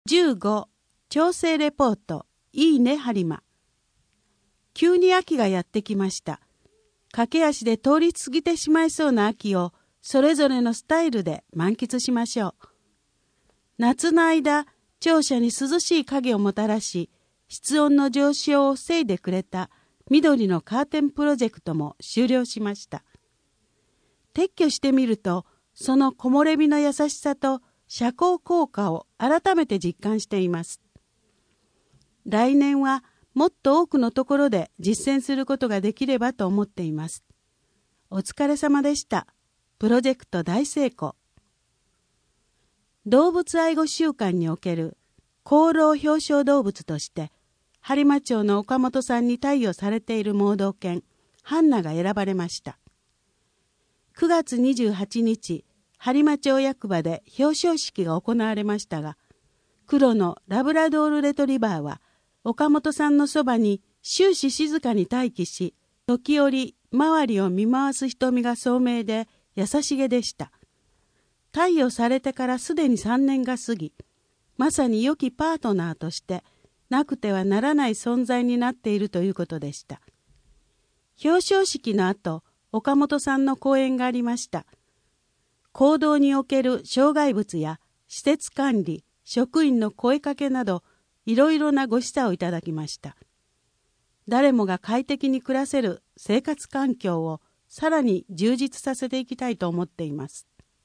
15. 調整レポート。いいね播磨。急に秋がやってきました。駆け足で通り過ぎてしまいそうな秋をそれぞれのスタイルで満喫しましょう。夏の間、庁舎に涼しい影をもたらし、室温の上昇を防いでくれた緑のカーテンプロジェクトも終了しました。撤去してみると、その木漏れ日の優しさと遮光効果を改めて実感しています。来年はもっと多くのところで実践することができればと思っています。お疲れ様でした。プロジェクト大成功。動物愛護週間における功労表彰動物として播磨町の岡本さんに貸与されている盲導犬ハンナが選ばれました。9月28日、播磨町役場で表彰式が行われましたが、黒のラブラドールレトリバーは岡本さんのそばに終始静かに待機し、時折周りを見回す瞳が聡明で優しげでした。貸与されてからすでに3年が過ぎ、まさに良きパートナーとしてなくてはならない存在になっているということでした。表彰式の後、岡本さんの講演がありました。行動における障害物や施設管理、職員の声かけなど、いろいろなご示唆をいただきました。誰もが快適に暮らせる生活環境をさらに充実させていきたいと思っています。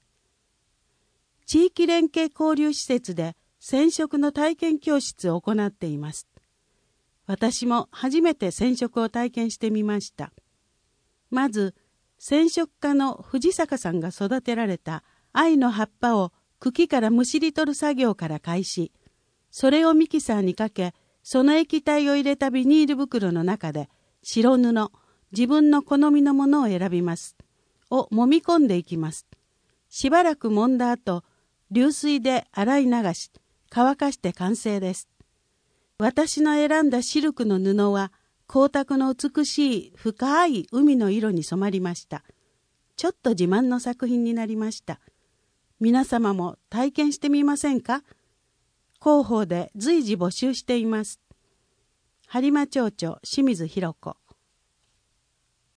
地域連携交流施設で染色の体験教室を行っています。私も初めて染色を体験してみました。まず、染色家の藤坂さんが育てられた藍の葉っぱを茎からむしり取る作業から開始、それをミキサーにかけ、その液体を入れたビニール袋の中で白布、自分の好みのものを選びます。を揉み込んでいきます。しばらく揉んだ後、流水で洗い流し、乾かして完成です。私の選んだシルクの布は、光沢の美しい深い海の色に染まりました。ちょっと自慢の作品になりました。皆様も体験してみませんか？広報で随時募集しています。播磨町長清水弘子。